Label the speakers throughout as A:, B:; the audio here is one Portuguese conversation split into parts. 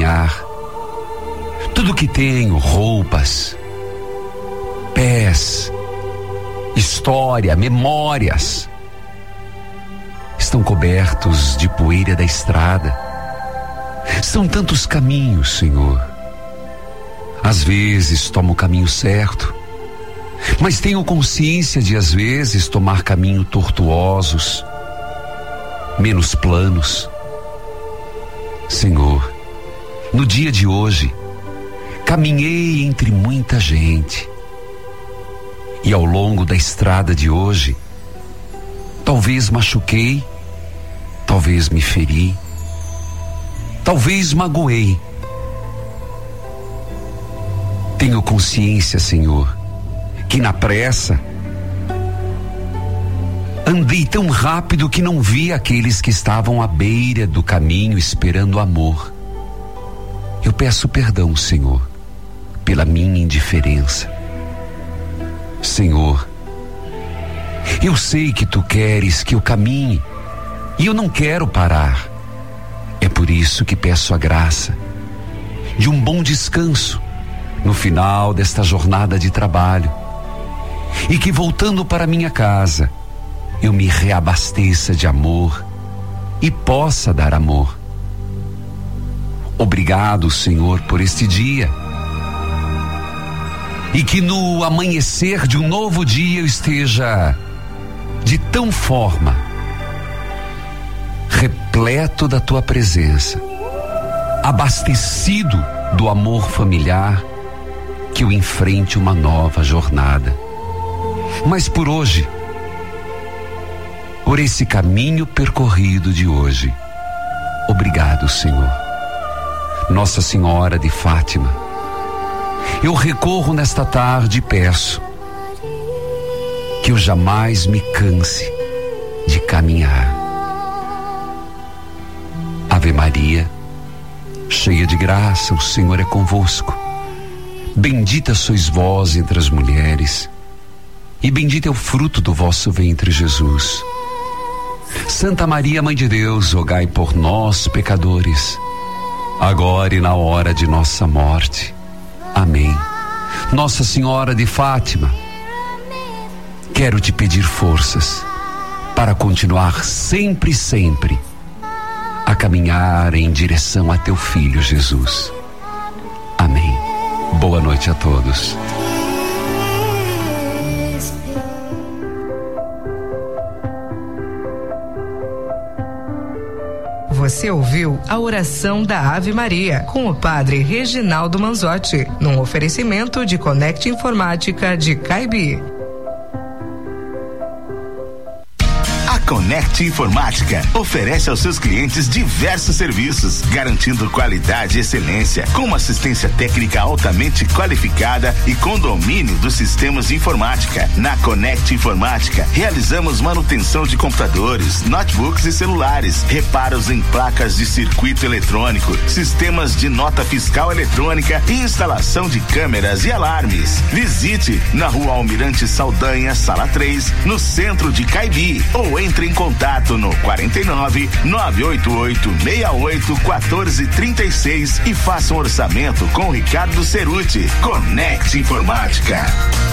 A: caminhar. Tudo que tenho, roupas, pés, história, memórias, estão cobertos de poeira da estrada. São tantos caminhos, Senhor. Às vezes tomo o caminho certo, mas tenho consciência de às vezes tomar caminhos tortuosos, menos planos. Senhor, no dia de hoje, caminhei entre muita gente, e ao longo da estrada de hoje, talvez machuquei, talvez me feri, talvez magoei. Tenho consciência, Senhor, que na pressa andei tão rápido que não vi aqueles que estavam à beira do caminho esperando amor. Eu peço perdão, Senhor, pela minha indiferença. Senhor, eu sei que Tu queres que eu caminhe e eu não quero parar. É por isso que peço a graça de um bom descanso no final desta jornada de trabalho, e que voltando para minha casa eu me reabasteça de amor e possa dar amor. Obrigado, Senhor, por este dia, e que no amanhecer de um novo dia eu esteja de tão forma repleto da Tua presença, abastecido do amor familiar, que eu enfrente uma nova jornada. Mas por hoje, por esse caminho percorrido de hoje, obrigado, Senhor. Nossa Senhora de Fátima, eu recorro nesta tarde e peço que eu jamais me canse de caminhar. Ave Maria, cheia de graça, o Senhor é convosco. Bendita sois vós entre as mulheres, e bendito é o fruto do vosso ventre, Jesus. Santa Maria, Mãe de Deus, rogai por nós, pecadores, agora e na hora de nossa morte. Amém. Nossa Senhora de Fátima, quero te pedir forças para continuar sempre, sempre a caminhar em direção a Teu Filho Jesus. Amém. Boa noite a todos.
B: Você ouviu a oração da Ave Maria com o Padre Reginaldo Manzotti, num oferecimento de Conect Informática de Caibi.
C: Conect Informática oferece aos seus clientes diversos serviços, garantindo qualidade e excelência, com uma assistência técnica altamente qualificada e com domínio dos sistemas de informática. Na Conect Informática, realizamos manutenção de computadores, notebooks e celulares, reparos em placas de circuito eletrônico, sistemas de nota fiscal eletrônica e instalação de câmeras e alarmes. Visite na Rua Almirante Saldanha, Sala 3, no centro de Caibi, ou entre em contato no 49 988 68 14 36 e faça um orçamento com o Ricardo Ceruti. Conect Informática.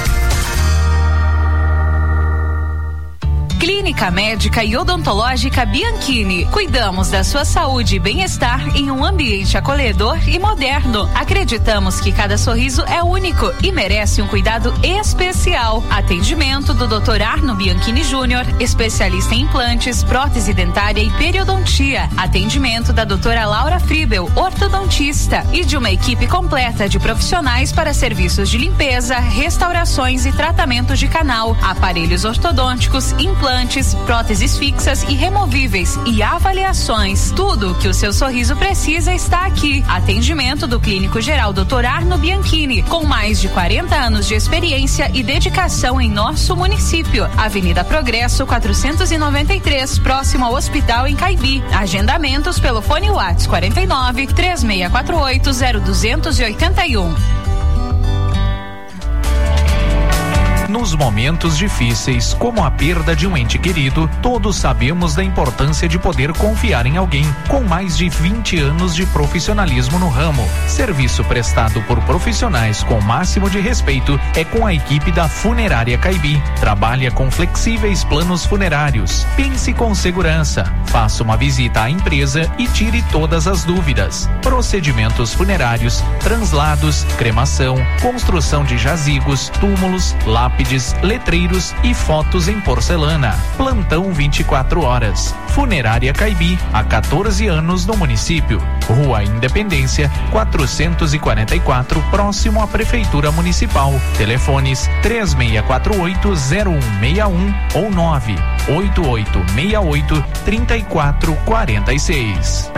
D: Clínica Médica e Odontológica Bianchini. Cuidamos da sua saúde e bem-estar em um ambiente acolhedor e moderno. Acreditamos que cada sorriso é único e merece um cuidado especial. Atendimento do Dr. Arno Bianchini Júnior, especialista em implantes, prótese dentária e periodontia. Atendimento da doutora Laura Fribel, ortodontista, e de uma equipe completa de profissionais para serviços de limpeza, restaurações e tratamentos de canal, aparelhos ortodônticos, implantes, próteses fixas e removíveis e avaliações. Tudo o que o seu sorriso precisa está aqui. Atendimento do Clínico Geral Dr. Arno Bianchini, com mais de 40 anos de experiência e dedicação em nosso município. Avenida Progresso 493, próximo ao Hospital em Caibi. Agendamentos pelo fone WhatsApp 49 3648 0281.
E: Nos momentos difíceis, como a perda de um ente querido, todos sabemos da importância de poder confiar em alguém com mais de 20 anos de profissionalismo no ramo. Serviço prestado por profissionais com máximo de respeito é com a equipe da Funerária Caibi. Trabalha com flexíveis planos funerários. Pense com segurança. Faça uma visita à empresa e tire todas as dúvidas. Procedimentos funerários, translados, cremação, construção de jazigos, túmulos, lápides, letreiros e fotos em porcelana. Plantão 24 horas. Funerária Caibi, há 14 anos no município. Rua Independência, 444, próximo à Prefeitura Municipal. Telefones 3648-0161 ou 98868-3446.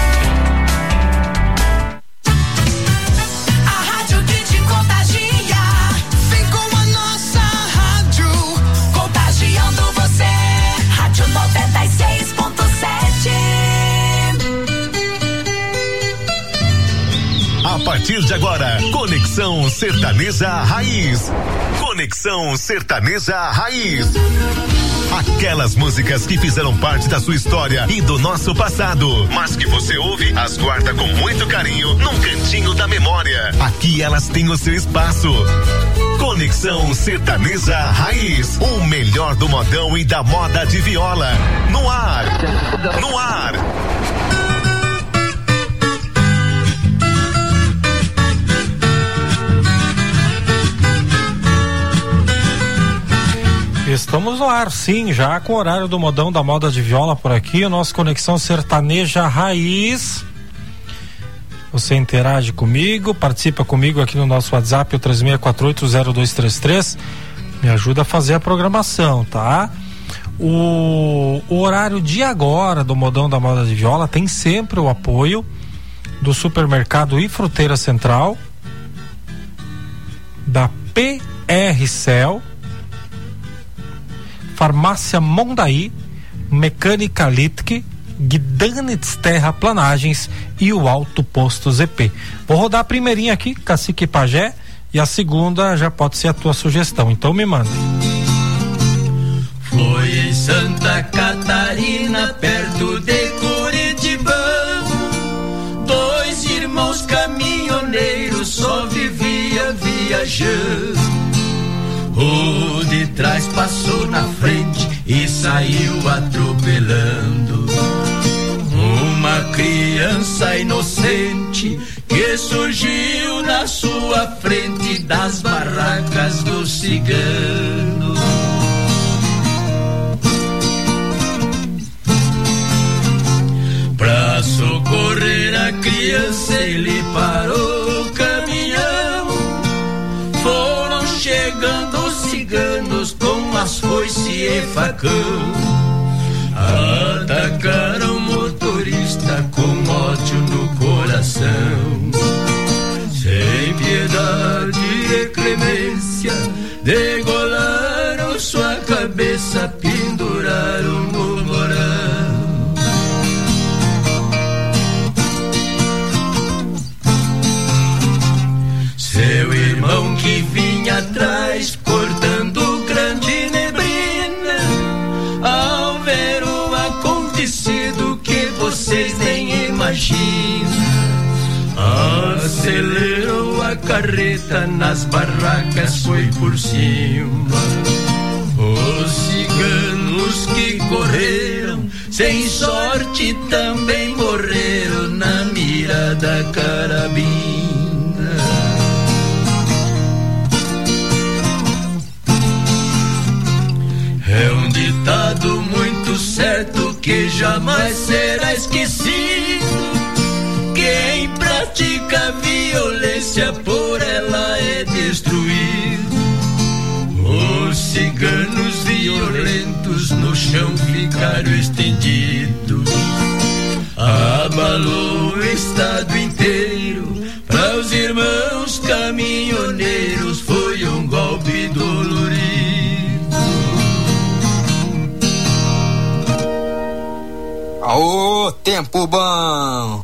F: A partir de agora, Conexão Sertaneja Raiz. Conexão Sertaneja Raiz. Aquelas músicas que fizeram parte da sua história e do nosso passado, mas que você ouve, as guarda com muito carinho num cantinho da memória. Aqui elas têm o seu espaço. Conexão Sertaneja Raiz. O melhor do modão e da moda de viola. No ar. No ar.
G: Estamos no ar, sim, já com o horário do modão da moda de viola por aqui, o nosso Conexão Sertaneja Raiz. Você interage comigo, participa comigo aqui no nosso WhatsApp, o 36480233, me ajuda a fazer a programação, tá? O horário de agora do modão da moda de viola tem sempre o apoio do Supermercado e Fruteira Central, da PRCel, Farmácia Mondaí, Mecânica Litke, Guidanitz Terraplanagens e o Alto Posto ZP. Vou rodar a primeirinha aqui, Cacique Pajé, e a segunda já pode ser a tua sugestão, então me manda.
H: Foi em Santa Catarina, perto de Curitibão, dois irmãos caminhoneiros só vivia viajando. O de trás passou na frente e saiu atropelando uma criança inocente que surgiu na sua frente das barracas do cigano. Pra socorrer a criança ele parou o caminhão. Foram chegando ciganos com as foice e facão, atacaram o motorista com ódio no coração. Sem piedade e clemência, degolaram sua cabeça, penduraram no morão. Seu irmão que vinha atrás, cortando grande neblina, ao ver o acontecido que vocês nem imaginam, acelerou a carreta nas barracas, foi por cima. Os ciganos que correram, sem sorte também morreram na mira da carabina. É um ditado muito certo que jamais será esquecido: quem pratica violência por ela é destruído. Os ciganos violentos no chão ficaram estendidos, abalou o estado inteiro. Para os irmãos caminhoneiros foi um golpe dolorido.
I: Aô, tempo bom!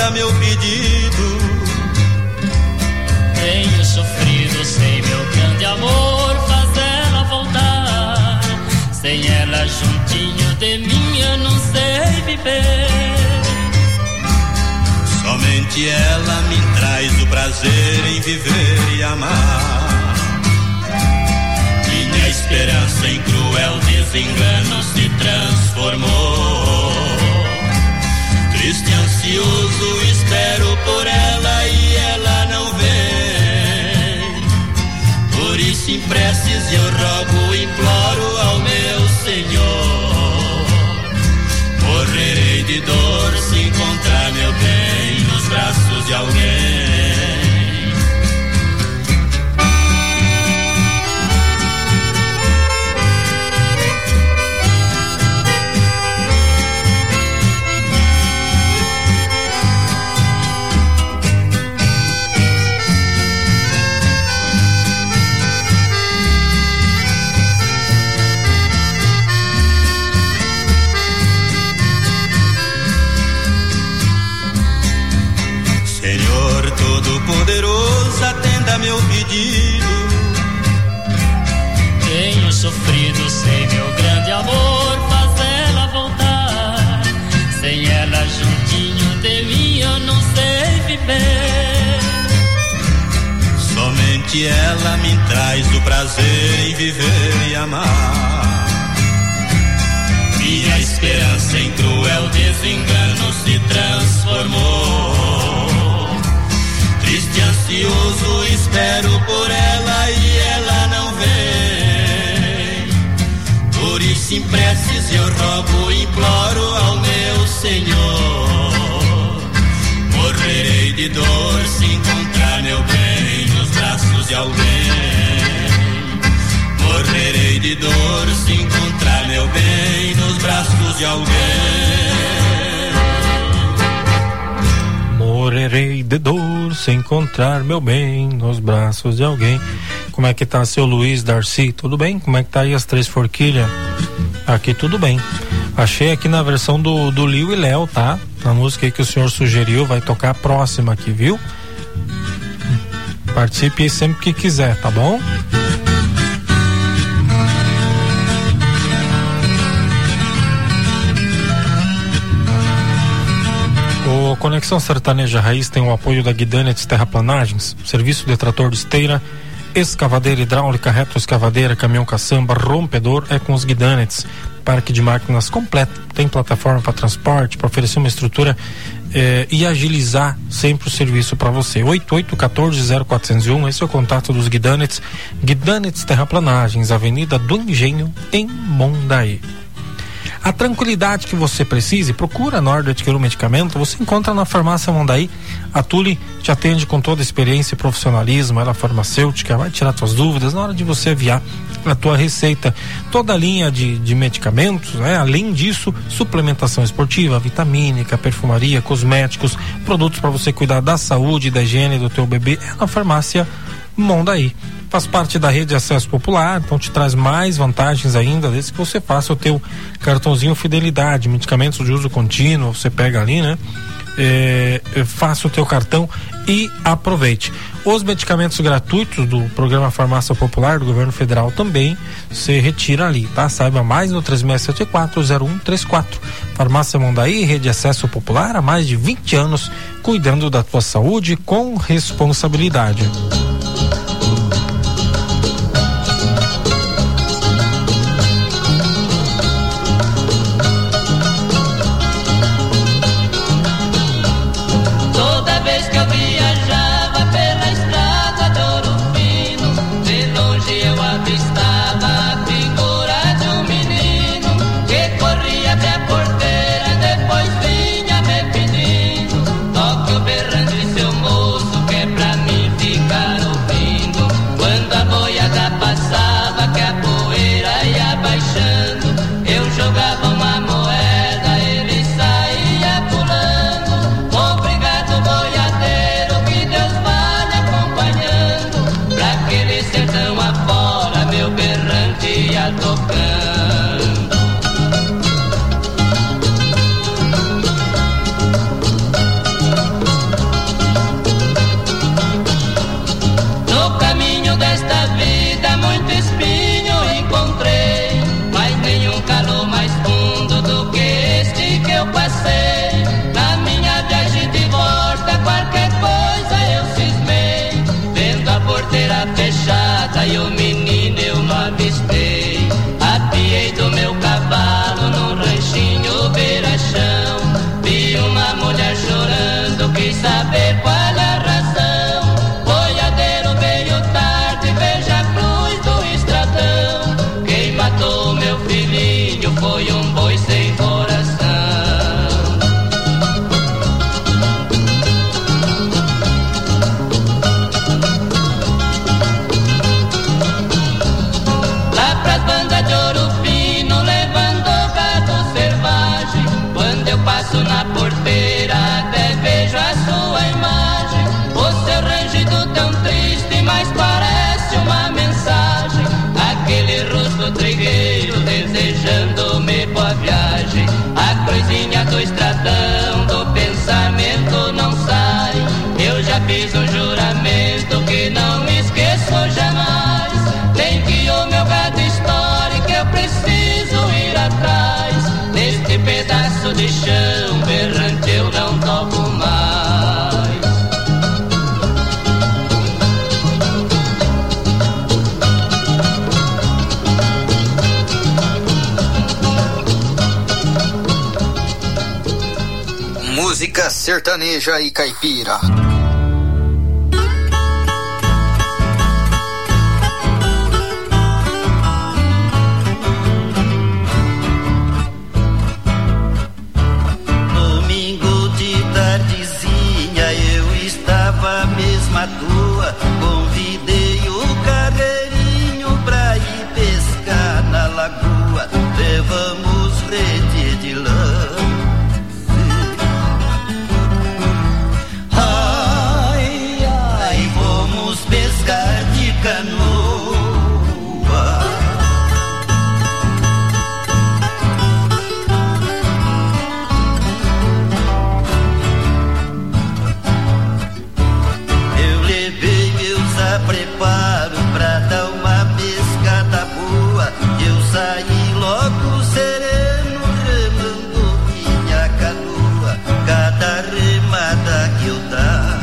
J: atenda meu pedido.
K: Tenho sofrido sem meu grande amor, faz ela voltar. Sem ela juntinho de mim eu não sei viver.
J: Somente ela me traz o prazer em viver e amar. Minha esperança em cruel desengano se transformou. Triste, ansioso, espero por ela e ela não vem. Por isso em preces eu rogo, imploro ao meu Senhor. Morrerei de dor se encontrar meu bem nos braços de alguém. Todo-Poderoso, atenda meu pedido.
K: Tenho sofrido sem meu grande amor, faz ela voltar. Sem ela juntinho de mim eu não sei viver.
J: Somente ela me traz o prazer em viver e amar. Minha esperança em cruel desengano se transformou. Triste, ansioso, espero por ela e ela não vem. Por isso em preces eu rogo, imploro ao meu Senhor. Morrerei de dor se encontrar meu bem nos braços de alguém. Morrerei de dor se encontrar meu bem nos braços de alguém.
G: Morrerei de dor se encontrar meu bem nos braços de alguém. Como é que tá seu Luiz, Darcy? Tudo bem? Como é que tá aí as Três Forquilhas? Aqui tudo bem. Achei aqui na versão do Liu e Léo, tá? A música aí que o senhor sugeriu vai tocar a próxima aqui, viu? Participe aí sempre que quiser, tá bom? O Conexão Sertaneja Raiz tem o apoio da Guidanetes Terraplanagens, serviço de trator de esteira, escavadeira hidráulica, retroescavadeira, caminhão caçamba, rompedor, é com os Guidanetes. Parque de máquinas completo, tem plataforma para transporte, para oferecer uma estrutura e agilizar sempre o serviço para você. 8814-0401, esse é o contato dos Guidanetes. Guidanetes Terraplanagens, Avenida do Engenho, em Mondaí. A tranquilidade que você precise, procura na hora de adquirir um medicamento, você encontra na Farmácia Mondaí. A Tule te atende com toda a experiência e profissionalismo, ela é farmacêutica, vai tirar suas dúvidas na hora de você enviar a tua receita. Toda a linha de medicamentos, né? Além disso, suplementação esportiva, vitamínica, perfumaria, cosméticos, produtos para você cuidar da saúde e da higiene do teu bebê, é na Farmácia Mondaí. Faz parte da rede de acesso popular, então te traz mais vantagens ainda, desde que você faça o teu cartãozinho fidelidade, medicamentos de uso contínuo, você pega ali, né? Faça o teu cartão e aproveite. Os medicamentos gratuitos do programa Farmácia Popular do Governo Federal também se retira ali, tá? Saiba mais no 3674-0134. Farmácia Mondaí, rede de acesso popular há mais de 20 anos, cuidando da tua saúde com responsabilidade.
K: Berrando e seu moço, que é pra mim ficar fiz um juramento que não me esqueço jamais. Nem que o meu gado estoure, que eu preciso ir atrás. Neste pedaço de chão berrante eu não toco mais.
I: Música sertaneja e caipira.
L: Domingo de tardezinha eu estava mesmo à toa. Convidei o carreirinho pra ir pescar na lagoa. Levamos rede de lã. Pescar de canoa. Eu levei meus apreparo pra dar uma pescada boa. Eu saí logo sereno, remando minha canoa. Cada remada que eu dava,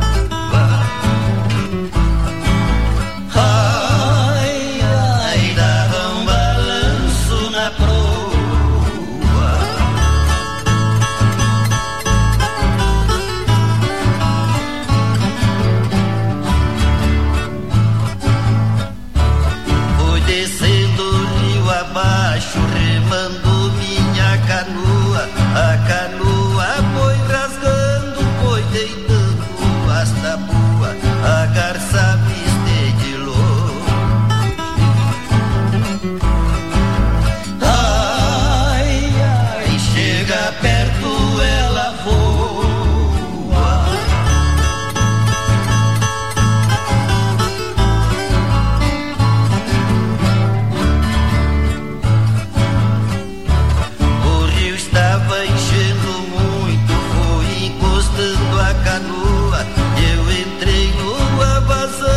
L: remando minha canoa. A canoa foi rasgando, foi deitando as tabuas. A garça viste de longe. Ai, ai, chega perto, ela voa. Estava enchendo muito, foi encostando a canoa. Eu entrei numa vazão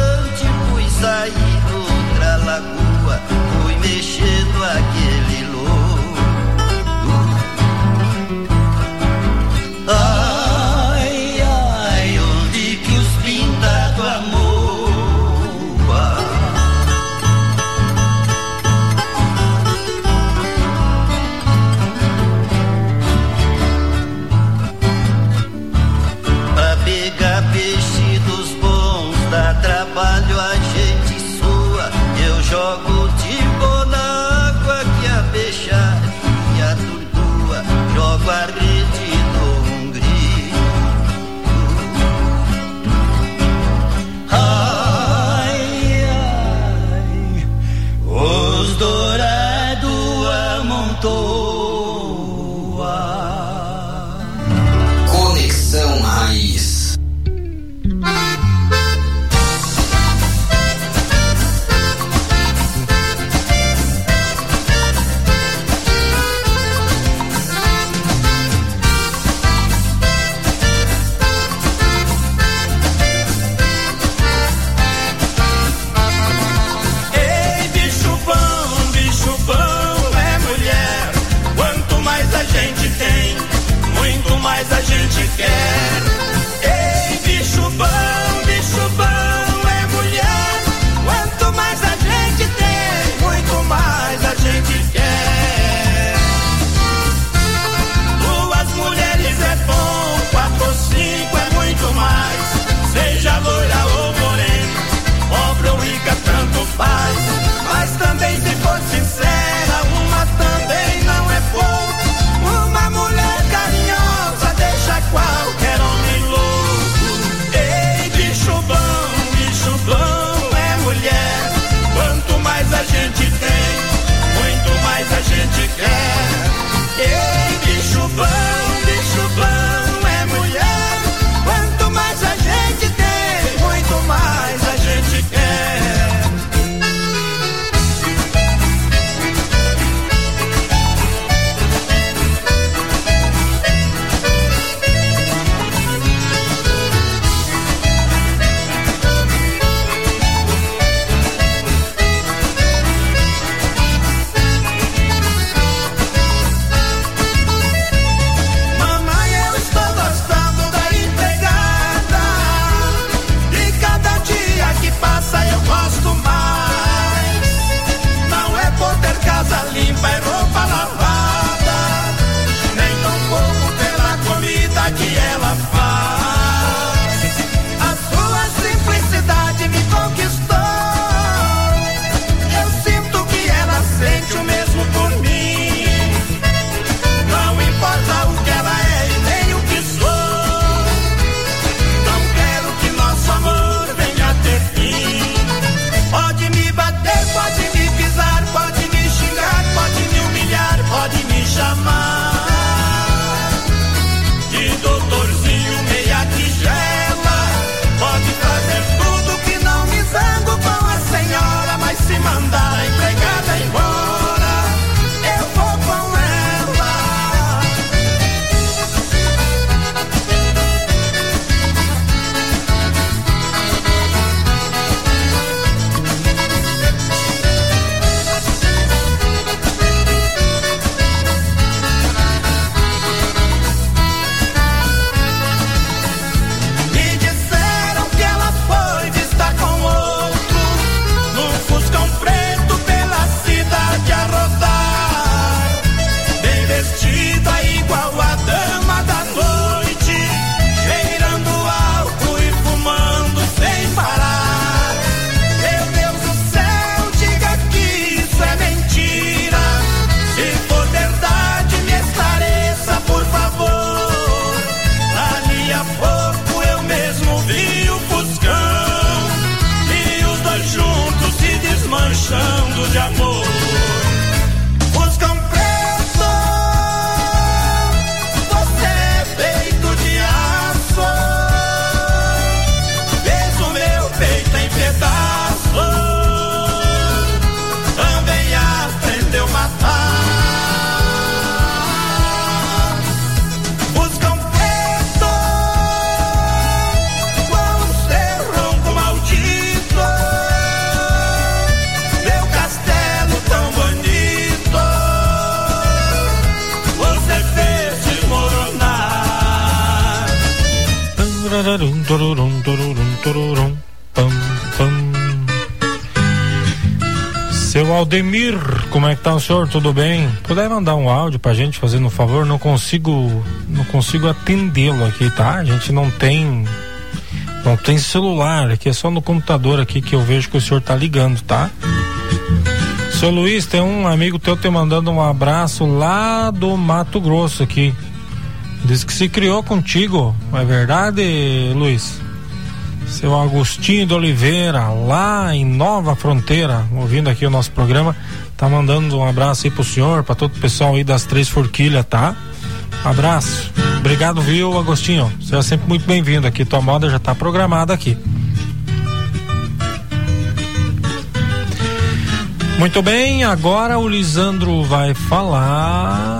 G: tururum, tururum, tururum, pam, pam. Seu Aldemir, como é que tá o senhor? Tudo bem? Puder mandar um áudio pra gente, fazendo um favor? Não consigo atendê-lo aqui, tá? A gente não tem celular aqui, é só no computador aqui que eu vejo que o senhor tá ligando, tá? Seu Luiz, tem um amigo teu te mandando um abraço lá do Mato Grosso aqui. Diz que se criou contigo, é verdade, Luiz? Seu Agostinho de Oliveira, lá em Nova Fronteira, ouvindo aqui o nosso programa, tá mandando um abraço aí pro senhor, pra todo o pessoal aí das Três Forquilhas, tá? Abraço. Obrigado, viu, Agostinho? Você é sempre muito bem-vindo aqui, tua moda já tá programada aqui. Muito bem, agora o Lisandro vai falar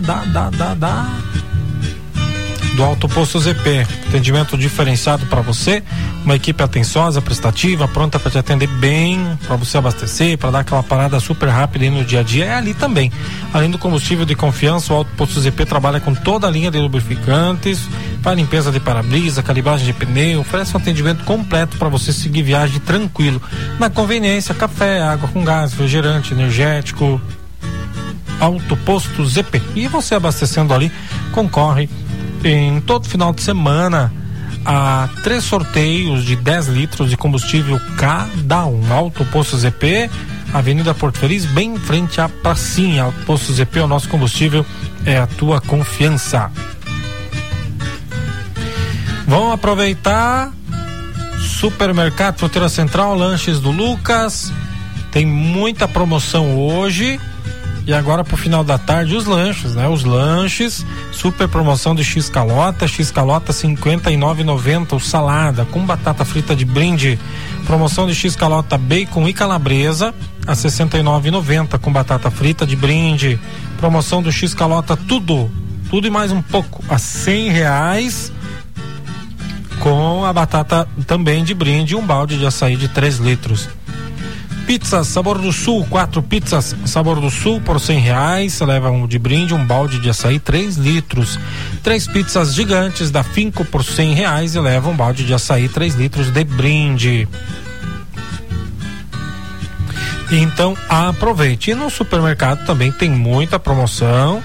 G: do Alto Posto ZP, atendimento diferenciado para você, uma equipe atenciosa, prestativa, pronta para te atender bem, para você abastecer, para dar aquela parada super rápida aí no dia a dia. É ali também. Além do combustível de confiança, o Alto Posto ZP trabalha com toda a linha de lubrificantes, faz limpeza de para-brisa, calibragem de pneu, oferece um atendimento completo para você seguir viagem tranquilo. Na conveniência, café, água com gás, refrigerante, energético. Alto Posto ZP. E você abastecendo ali, concorre em todo final de semana a 3 sorteios de 10 litros de combustível cada um. Alto Posto ZP, Avenida Porto Feliz, bem em frente à pracinha. Alto Posto ZP, o nosso combustível é a tua confiança. Vamos aproveitar Supermercado Fronteira Central, lanches do Lucas, tem muita promoção hoje. E agora pro final da tarde os lanches, né? Os lanches, super promoção de X-Calota R$59,90, o salada com batata frita de brinde, promoção de X-Calota bacon e calabresa a R$69,90 com batata frita de brinde, promoção do X-Calota tudo e mais um pouco a R$100 com a batata também de brinde e um balde de açaí de 3 litros. Pizzas Sabor do Sul, 4 pizzas Sabor do Sul por R$100, você leva um de brinde, um balde de açaí 3 litros. 3 pizzas gigantes da Finco por R$100 e leva um balde de açaí 3 litros de brinde. Então aproveite. E no supermercado também tem muita promoção.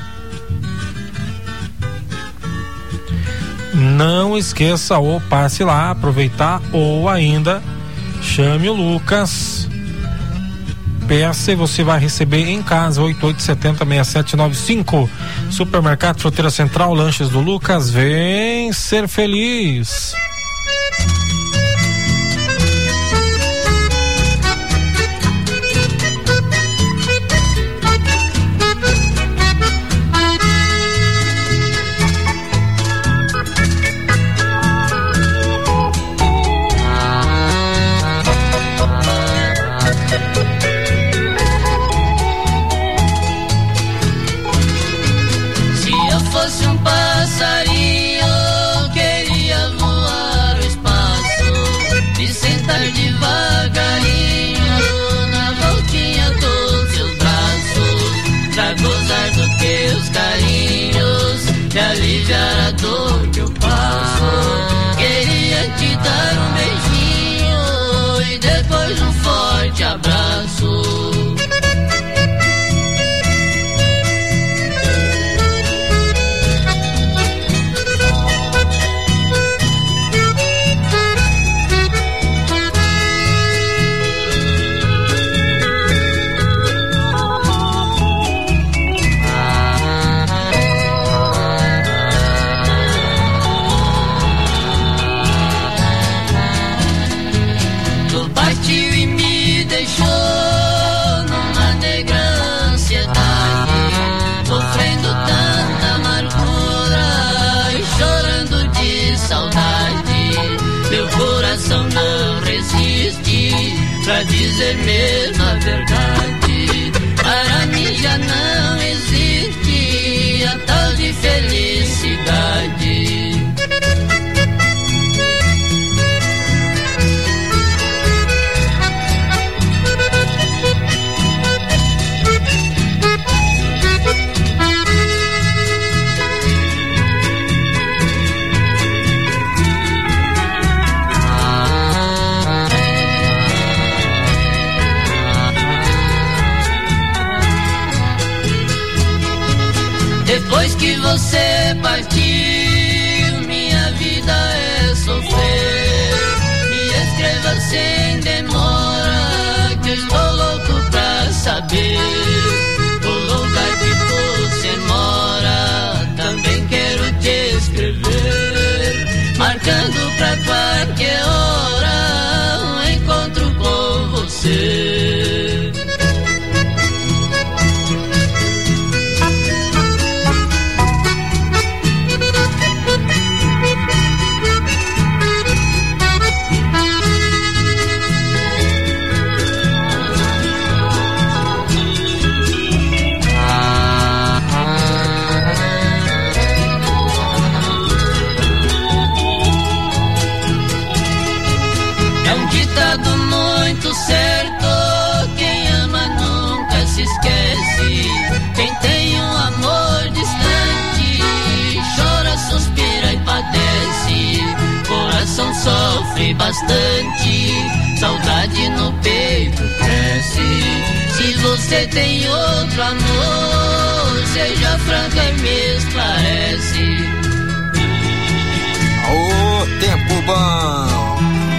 G: Não esqueça, ou passe lá aproveitar, ou ainda chame o Lucas, peça e você vai receber em casa. 8870-6795. Supermercado Fronteira Central, lanches do Lucas, vem ser feliz.
H: Aliviar a dor que eu passo. Queria te dar um beijinho e depois um forte abraço. Pra dizer mesmo a verdade, para mim já não existe a tal de felicidade. bastante, saudade no peito cresce. Se você tem outro amor, seja franca e me esclarece.
I: Ô, tempo bom.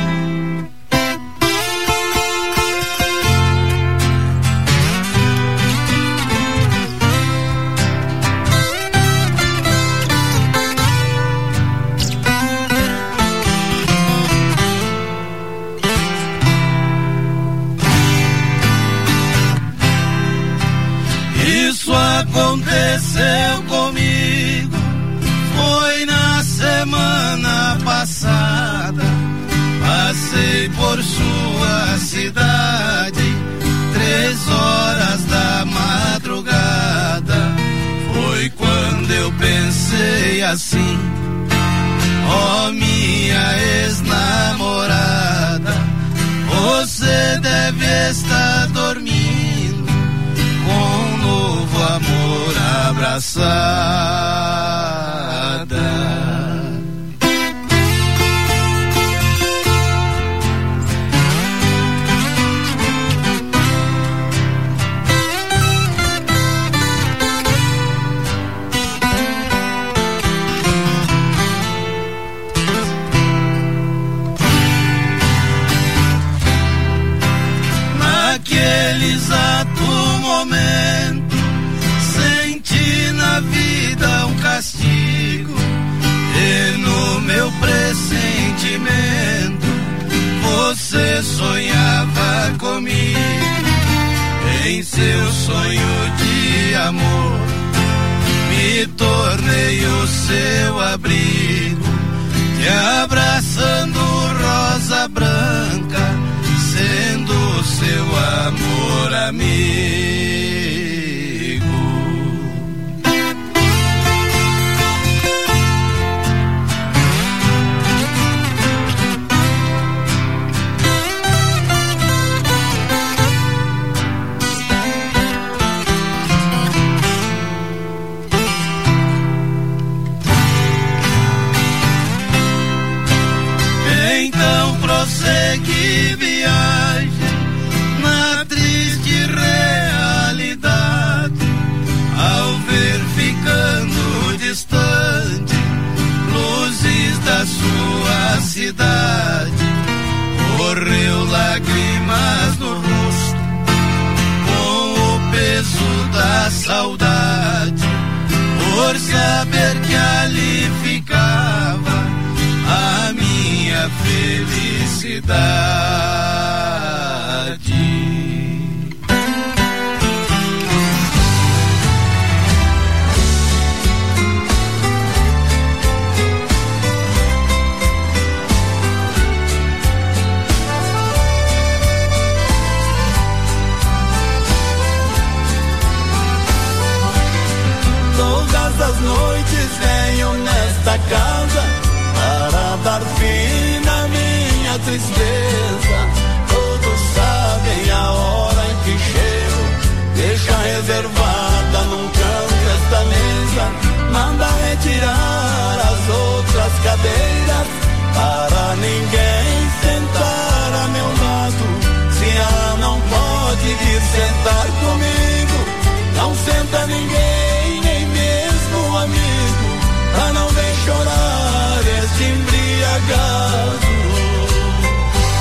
J: Isso aconteceu comigo, foi na semana passada. Passei por sua cidade, 3h da madrugada. Foi quando eu pensei assim: ó, minha ex-namorada, você deve estar dormindo com um novo amor abraçada. Naquele exato momento, senti na vida um castigo, e no meu pressentimento você sonhava comigo. Em seu sonho de amor me tornei o seu abrigo, te abraçando rosa branca, sendo seu amor amigo. Então prossegui viagem na triste realidade, ao ver ficando distante luzes da sua cidade. Correu lágrimas no rosto com o peso da saudade, por saber que ali ficava a minha felicidade. Todas as noites venho nesta casa para dar fim na minha tristeza. Todos sabem a hora em que chego, deixa reservada num canto esta mesa. Manda retirar as outras cadeiras para ninguém sentar a meu lado. Se ela não pode vir sentar comigo, não senta ninguém, nem mesmo um amigo, pra não ver chorar este embriagado.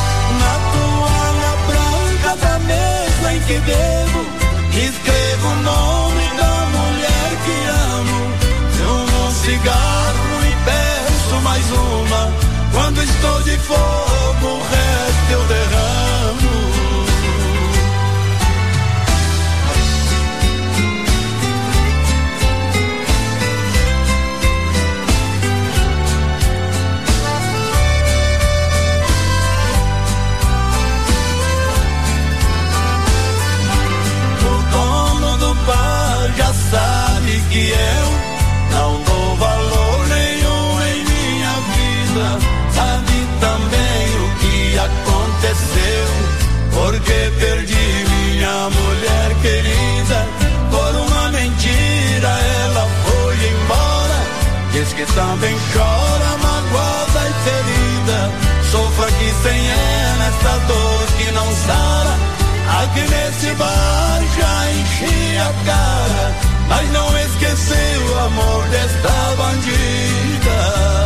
J: 100 anos, essa dor que não sara. Aqui nesse bar já enchi a cara, mas não esqueceu o amor desta bandida.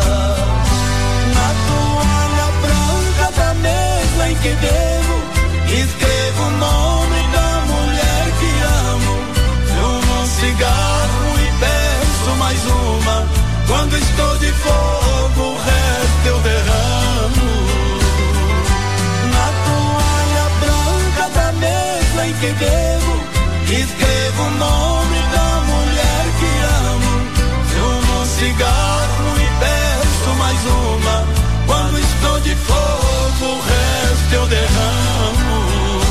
J: Na toalha branca da mesa em que devo, escrevo o nome da mulher que amo. Fumo um cigarro e peço mais uma. Quando estou de fogo, o resto eu derramo. Na toalha branca da mesa em que devo, escrevo o nome da mulher que amo. Fumo um cigarro e peço mais uma. Quando estou de fogo, o resto eu derramo.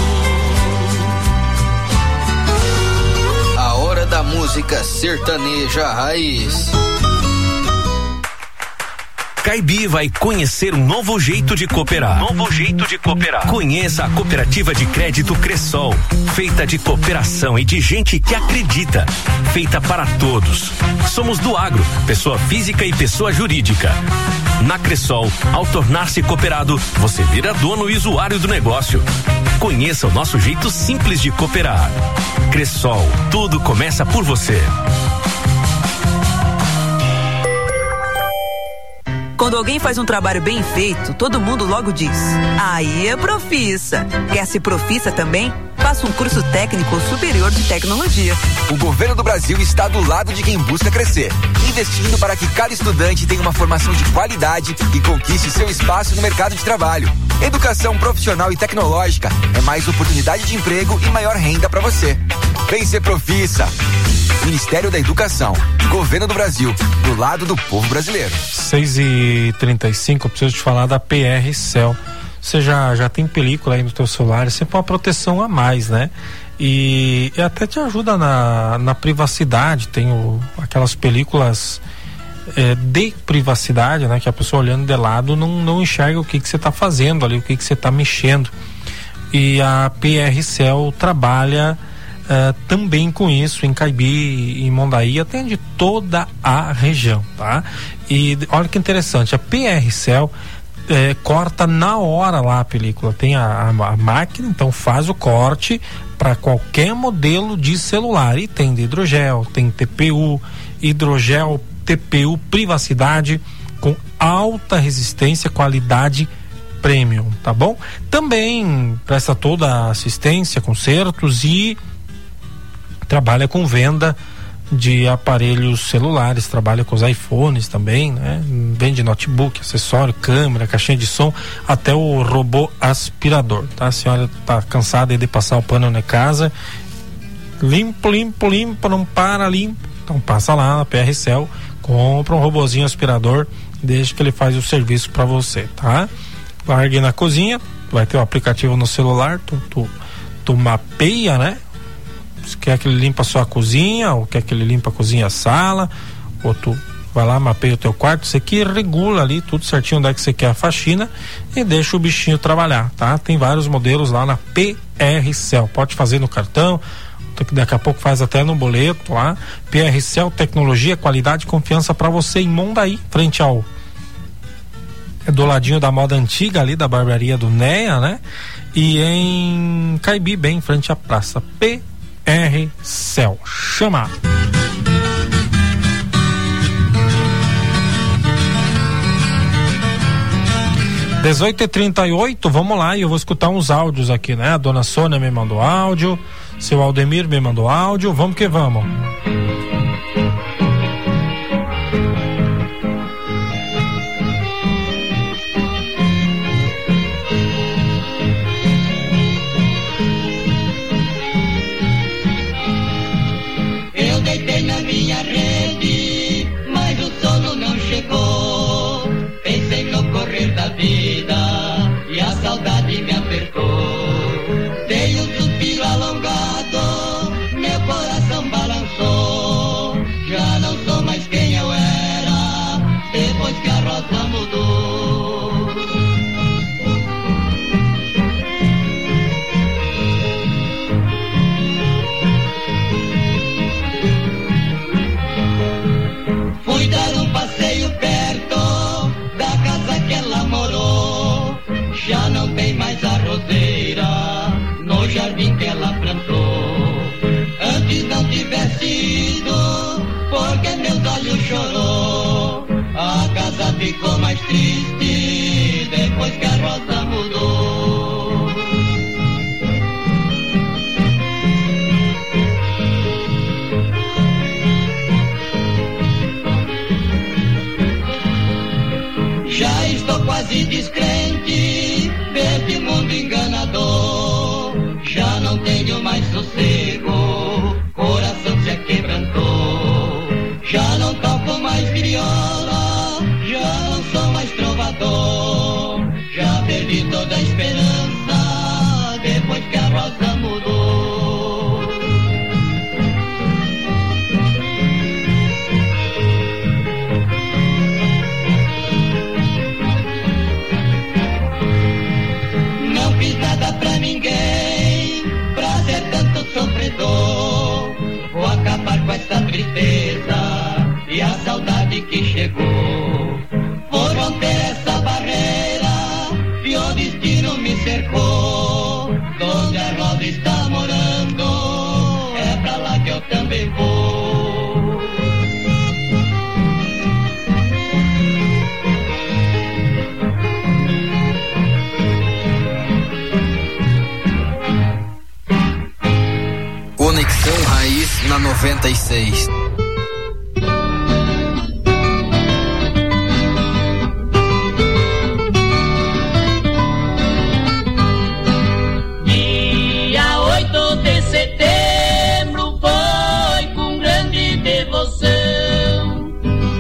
I: A hora da música sertaneja raiz.
M: Caibi vai conhecer um novo jeito de cooperar. Conheça a cooperativa de crédito Cressol, feita de cooperação e de gente que acredita, feita para todos. Somos do agro, pessoa física e pessoa jurídica. Na Cressol, ao tornar-se cooperado, você vira dono e usuário do negócio. Conheça o nosso jeito simples de cooperar. Cressol, tudo começa por você.
N: Quando alguém faz um trabalho bem feito, todo mundo logo diz: aí é Profissa. Quer ser Profissa também? Faça um curso técnico superior de tecnologia.
O: O governo do Brasil está do lado de quem busca crescer, investindo para que cada estudante tenha uma formação de qualidade e conquiste seu espaço no mercado de trabalho. Educação profissional e tecnológica é mais oportunidade de emprego e maior renda para você. Vem ser Profissa. Ministério da Educação, Governo do Brasil, do lado do povo brasileiro.
G: 6h35, eu preciso te falar da PR Cell. Você já tem película aí no teu celular, é sempre uma proteção a mais, né? E até te ajuda na privacidade. Tem aquelas películas de privacidade, né? Que a pessoa olhando de lado não enxerga o que você está fazendo ali, o que você está mexendo. E a PR Cell trabalha também com isso em Caibi, em Mondaí, atende toda a região, tá? E olha que interessante, a PR Cell corta na hora lá a película, tem a máquina, então faz o corte para qualquer modelo de celular, e tem de hidrogel, tem TPU, hidrogel, TPU, privacidade, com alta resistência, qualidade premium, tá bom? Também presta toda a assistência, consertos e trabalha com venda de aparelhos celulares, trabalha com os iPhones também, né? Vende notebook, acessório, câmera, caixinha de som, até o robô aspirador, tá? A senhora tá cansada aí de passar o pano na casa, limpo, não para, limpo, então passa lá na PR Cell, compra um robozinho aspirador, deixa que ele faz o serviço para você, tá? Largue na cozinha, vai ter o aplicativo no celular, tu mapeia, né? Se quer que ele limpa só a cozinha, ou quer que ele limpa a cozinha, a sala, ou tu vai lá, mapeia o teu quarto, você que regula ali tudo certinho onde é que você quer a faxina e deixa o bichinho trabalhar, tá? Tem vários modelos lá na PR Cell, pode fazer no cartão, daqui a pouco faz até no boleto lá. PR Cell, tecnologia, qualidade e confiança para você em Mondaí, frente ao do ladinho da moda antiga ali da barbearia do Neia, né? E em Caibi, bem em frente à praça. PR Cell, chama. — 18h38, vamos lá, e eu vou escutar uns áudios aqui, né? A dona Sônia me mandou áudio, seu Aldemir me mandou áudio, vamos que vamos.
H: Deitei na minha rede, mas o sono não chegou. Pensei no correr da vida e a saudade me apertou. Dei um suspiro alongado, meu coração balançou. já não tem mais a roseira no jardim que ela plantou. Antes não tivesse ido, porque meus olhos chorou. A casa ficou mais triste depois que a rosa mudou. Já estou quase descrente desse mundo enganador. Já não tenho mais sossego, coração se quebrantou. Já não toco mais viola, já não sou mais trovador. Já perdi toda a esperança depois que a rosa mudou. Não fiz nada pra ninguém, pra ser tanto sofredor. Vou acabar com essa tristeza e a saudade que chegou. Vou romper essa barreira que o destino me cercou. Onde a rosa está morando, é pra lá que eu também vou.
I: Conexão Raiz na 96.
K: Dia 8 de setembro foi com grande devoção.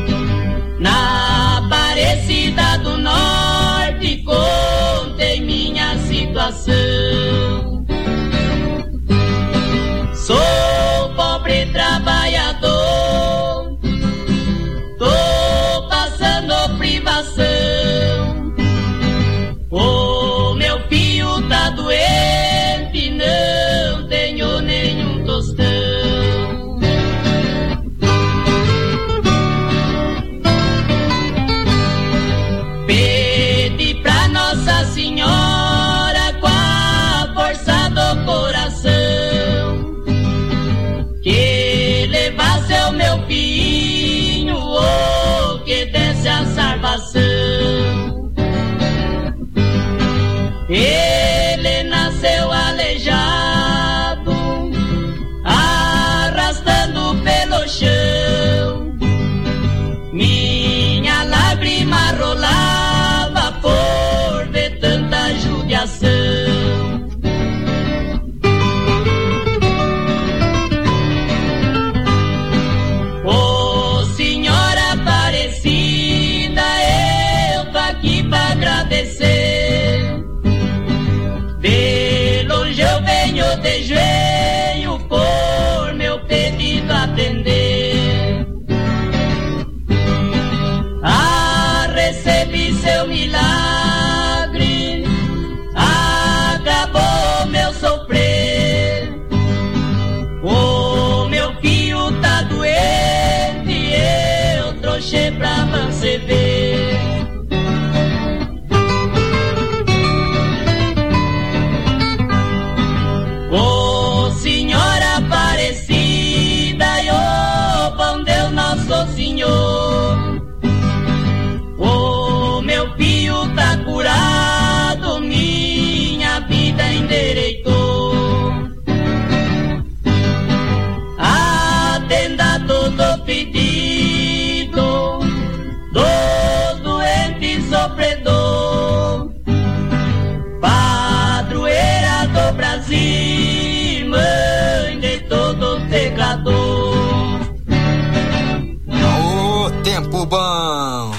K: Na Aparecida do Norte contei minha situação. Sou pobre trabalhador, tô passando privação. O meu filho tá doente, não tenho nenhum tostão. Pedi pra Nossa Senhora com a força do coração que levasse o meu filhinho, oh, que desse a salvação. Ele nasceu aleijado, arrastando pelo chão. Minha lágrima rolava por ver tanta judiação. De longe eu venho de joelho por meu pedido atender. Ah, recebi seu milagre, acabou meu sofrer. O meu filho tá doente, eu trouxe pra você ver. Ô Senhora Aparecida, ô bom Deus Nosso Senhor, o meu filho tá curado, minha vida endireitou. Atenda todo pedido dos doentes sofredor, padroeira do Brasil, mãe de todo pecador.
I: Ô, tempo bom!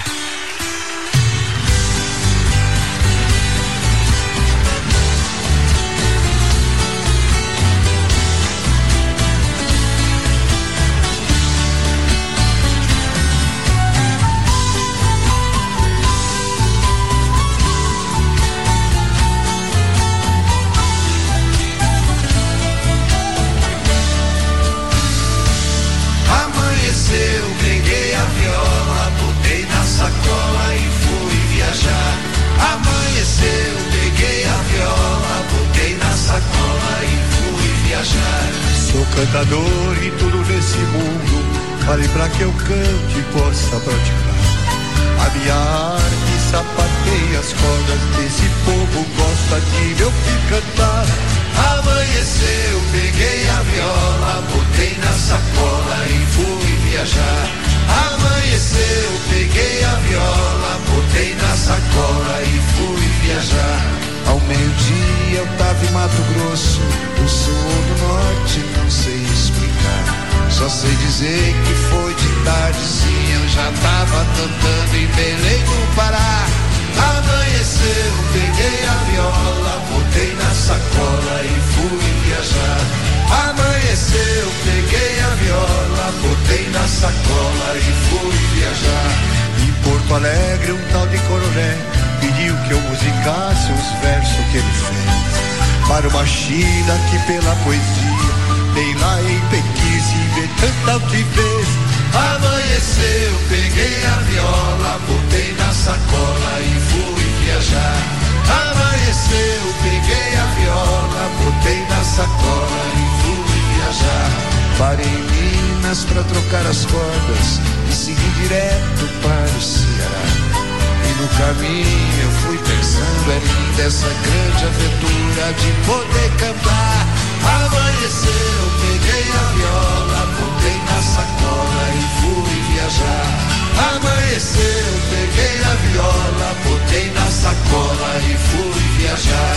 P: cantador e tudo nesse mundo vale pra que eu cante e possa praticar. A minha arte sapateia as cordas desse povo, gosta de me ouvir cantar. Amanheceu, peguei a viola, botei na sacola e fui viajar. Amanheceu, peguei a viola, botei na sacola e fui viajar. Ao meio-dia eu tava em Mato Grosso, do sul ou do norte, não sei explicar. Só sei dizer que foi de tardezinha, eu já tava cantando em Belém do Pará. Amanheceu, peguei a viola, botei na sacola e fui viajar. Amanheceu, peguei a viola, botei na sacola e fui viajar. Em Porto Alegre um tal de Coronel pediu que eu musicasse os versos que ele fez para uma China que pela poesia tem lá em Pequim, se vê tanta altivez. Amanheceu, peguei a viola, botei na sacola e fui viajar. Amanheceu, peguei a viola, botei na sacola e fui viajar. Parei em Minas pra trocar as cordas e segui direto para o Ceará. E no caminho eu fui pensando, é linda essa grande aventura de poder cantar. Amanheceu, peguei a viola, botei na sacola e fui viajar. Amanheceu, peguei a viola, botei na sacola e fui viajar.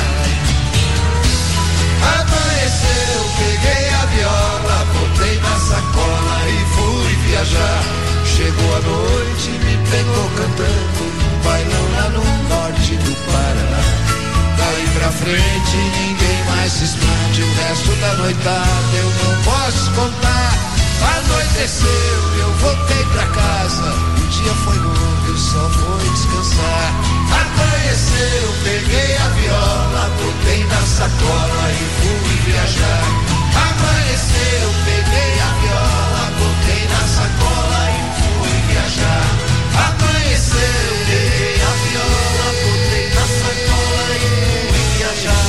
P: Amanheceu, peguei a viola, botei na sacola e fui viajar. Chegou a noite, me pegou cantando num bailão lá no norte do Paraná. Daí pra frente ninguém mais se espante, o resto da noitada eu não posso contar. Anoiteceu, eu voltei pra casa, o dia foi longo, eu só fui descansar. Amanheceu, peguei a viola, botei na sacola e fui viajar. Amanheceu, peguei a viola, botei na sacola e fui viajar. Amanheceu, peguei a viola, botei na sacola e fui viajar.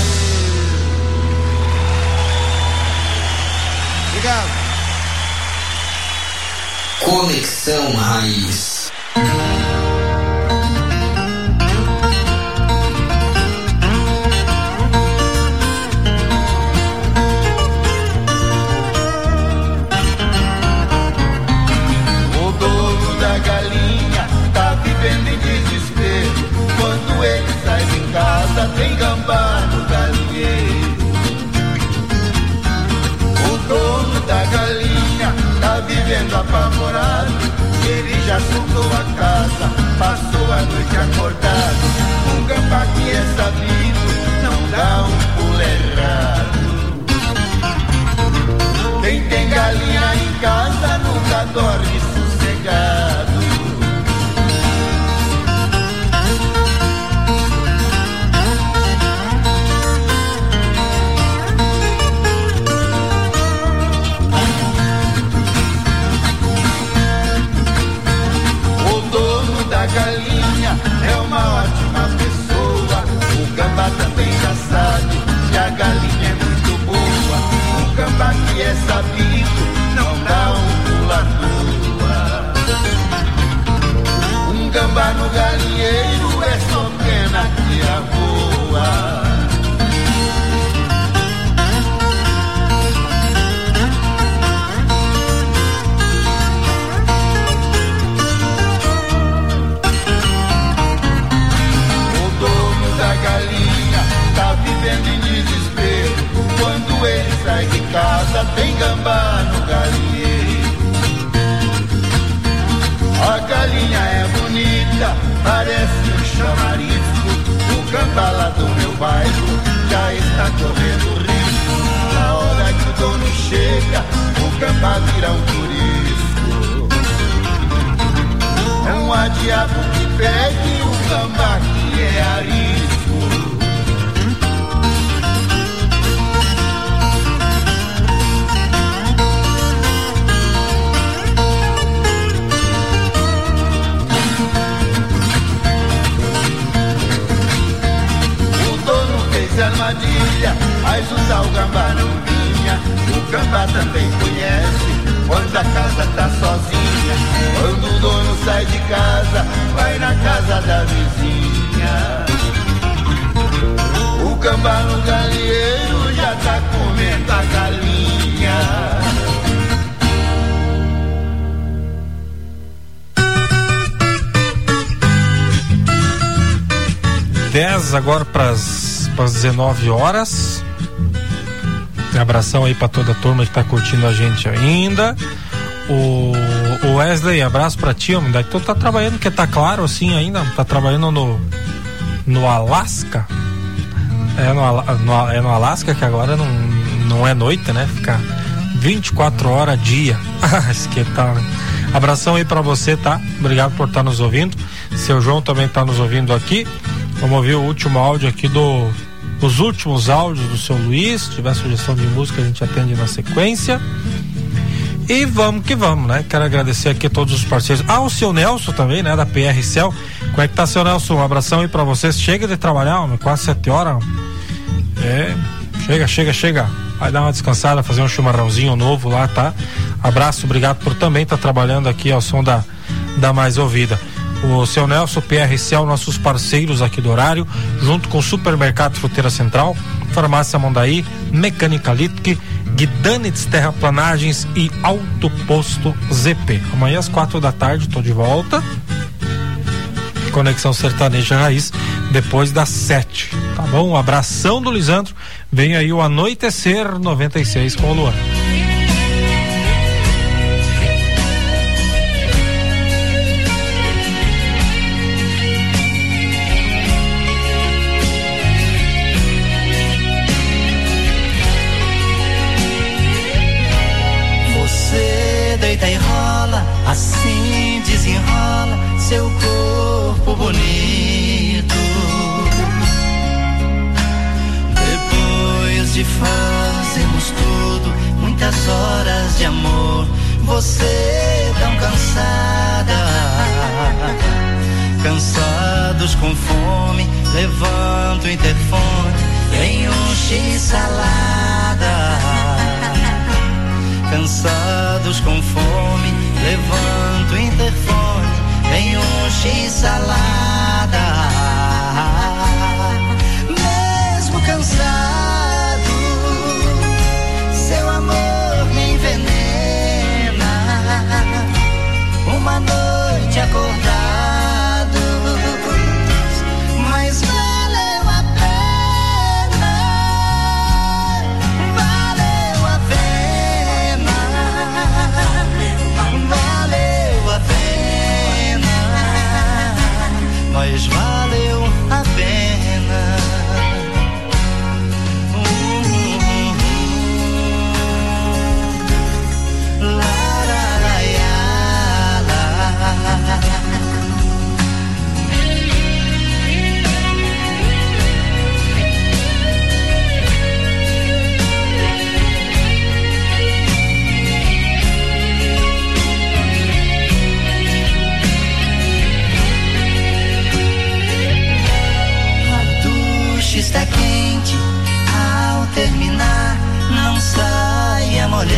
P: Obrigado.
I: Conexão Raiz.
Q: O dono da galinha tá vivendo em desespero. Quando ele sai de casa tem gambá no galinheiro. O dono da galinha tá vivendo apavorado, ele já soltou a casa, passou a noite acordado. Um gambá que é sabido não dá um pulo errado. Quem tem galinha em casa nunca dorme sossegado. A galinha é uma ótima pessoa. O gambá também já sabe que a galinha é muito boa. O gambá que é sabido não dá um pulo à toa. Um gambá no galinheiro é só pena que a voa. Vivendo em desespero, quando ele sai de casa tem gambá no galinheiro. A galinha é bonita, parece um chamarisco. O gambá lá do meu bairro já está correndo risco. Na hora que o dono chega, o gambá vira um turismo. É um adiabo que pegue o gambá que é arisco. disse armadilha, mas o tal gambá não vinha. O gambá também conhece quando a casa tá sozinha. Quando o dono sai de casa, vai na casa da vizinha. O gambá no galinheiro já tá comendo a galinha.
G: 10 agora para as 19 horas. Abração aí para toda a turma que tá curtindo a gente ainda. O Wesley, abraço para ti, homem. Tu tá trabalhando, porque tá claro assim ainda, tá trabalhando no Alasca. É no Alasca, que agora não é noite, né? Fica 24 horas dia. Isso que tá, né? Abração aí para você, tá? Obrigado por estar nos ouvindo. Seu João também tá nos ouvindo aqui. Vamos ouvir o último áudio aqui os últimos áudios do seu Luiz. Se tiver sugestão de música, a gente atende na sequência. E vamos que vamos, né? Quero agradecer aqui a todos os parceiros. O seu Nelson também, né? Da PR Cell. Como é que tá, seu Nelson? Um abração aí pra vocês. Chega de trabalhar, homem, quase 7 horas. Chega. Vai dar uma descansada, fazer um chimarrãozinho novo lá, tá? Abraço, obrigado por também estar trabalhando aqui ao som da Mais Ouvida. O seu Nelson, PRCL, nossos parceiros aqui do horário, junto com o Supermercado Fruteira Central, Farmácia Mondaí, Mecânica Litke, Guidanitz Terraplanagens e Auto Posto ZP. Amanhã às 4 da tarde tô de volta. Conexão Sertaneja Raiz, depois das 7. Tá bom? Um abração do Lisandro. Vem aí o Anoitecer 96 com o Luan.
H: Deita e rola, assim desenrola seu corpo bonito. Depois de fazermos tudo, muitas horas de amor, você tão cansada, cansados com fome, levanta o interfone, vem um x-salada. Cansados com fome, levanta o interfone, vem um x-salada. Mesmo cansado, seu amor me envenena. Uma noite acordados, mas valeu a pena. Valeu a pena. Valeu a pena, mas valeu a pena. La la la ya, la. Está quente, ao terminar, não saia molhada.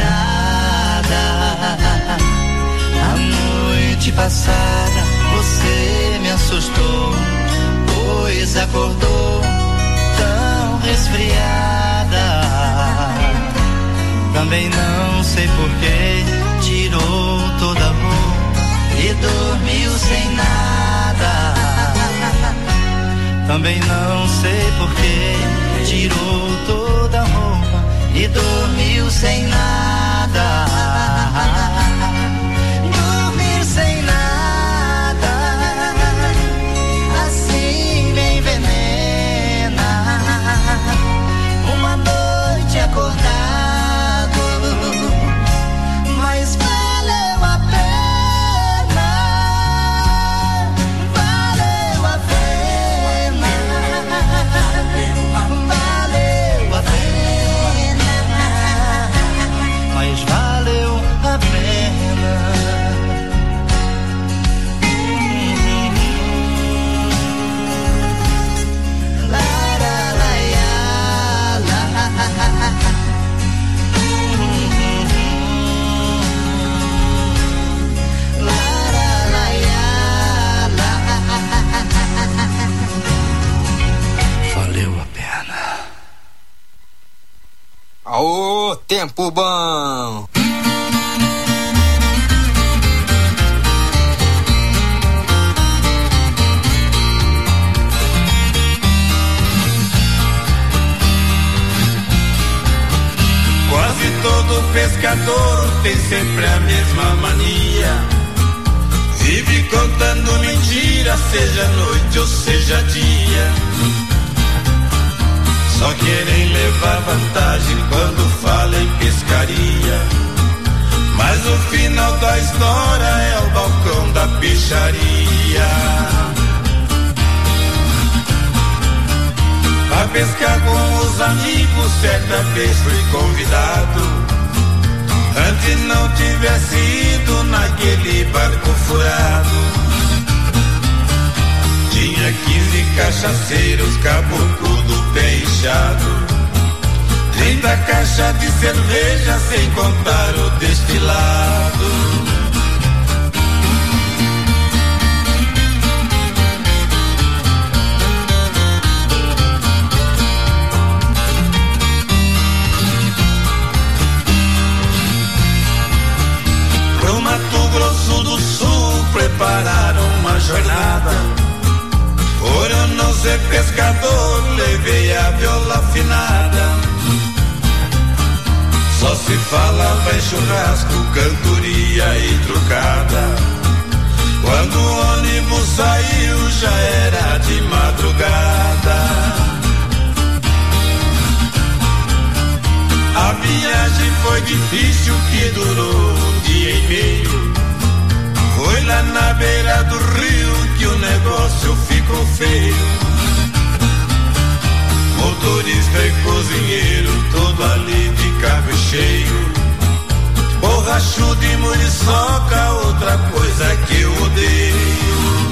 H: A noite passada você me assustou, pois acordou tão resfriada. Também não sei porquê, tirou toda a roupa e dormiu sem nada. Também não sei porquê, tirou toda a roupa e dormiu sem nada. Dormir sem nada, assim me envenena. Uma noite acordado, mas valeu a pena. Valeu a pena.
I: Ô, tempo bom!
J: Quase todo pescador tem sempre a mesma mania. Vive contando mentiras, seja noite ou seja dia. Só querem levar vantagem quando fala em pescaria. Mas o final da história é o balcão da peixaria. A pescar com os amigos, certa vez fui convidado. Antes não tivesse ido naquele barco furado. Tinha 15 cachaceiros, caboclo do pé inchado, 30 caixas de cerveja sem contar o destilado. Pro Mato Grosso do Sul prepararam uma jornada. Por eu não ser pescador, levei a viola afinada. Só se falava em churrasco, cantoria e trucada. Quando o ônibus saiu, já era de madrugada. A viagem foi difícil, que durou um dia e meio. Foi lá na beira do rio que o negócio ficou feio. Motorista e cozinheiro, todo ali de carro cheio. Borrachudo e muriçoca, outra coisa que eu odeio.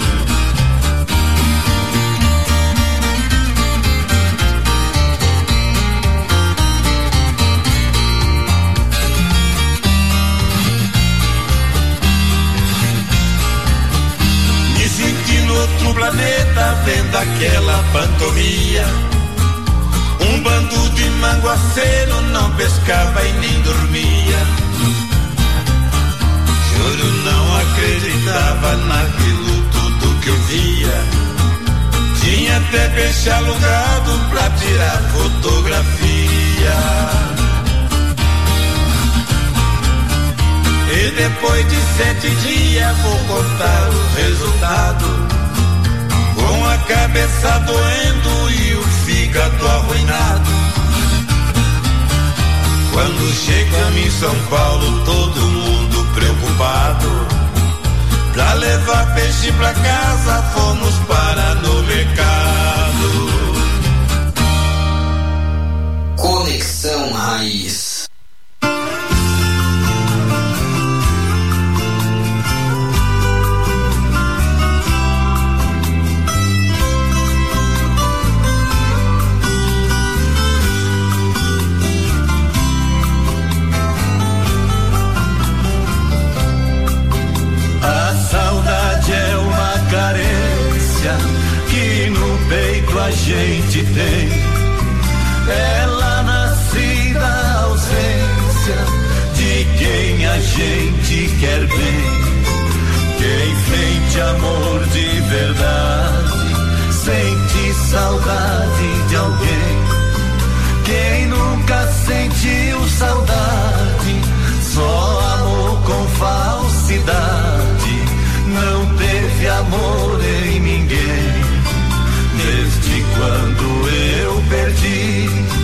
J: Outro planeta vendo aquela pantomia. Um bando de manguaceiro não pescava e nem dormia. Juro, não acreditava naquilo tudo que eu via. Tinha até peixe alugado pra tirar fotografia. E depois de 7 dias vou contar o resultado. Com a cabeça doendo e o fígado arruinado. Quando chegamos em São Paulo, todo mundo preocupado. Pra levar peixe pra casa, fomos parar no mercado.
I: Conexão Raiz.
J: Que no peito a gente tem, ela nascida a ausência de quem a gente quer bem. Quem sente amor de verdade sente saudade de alguém.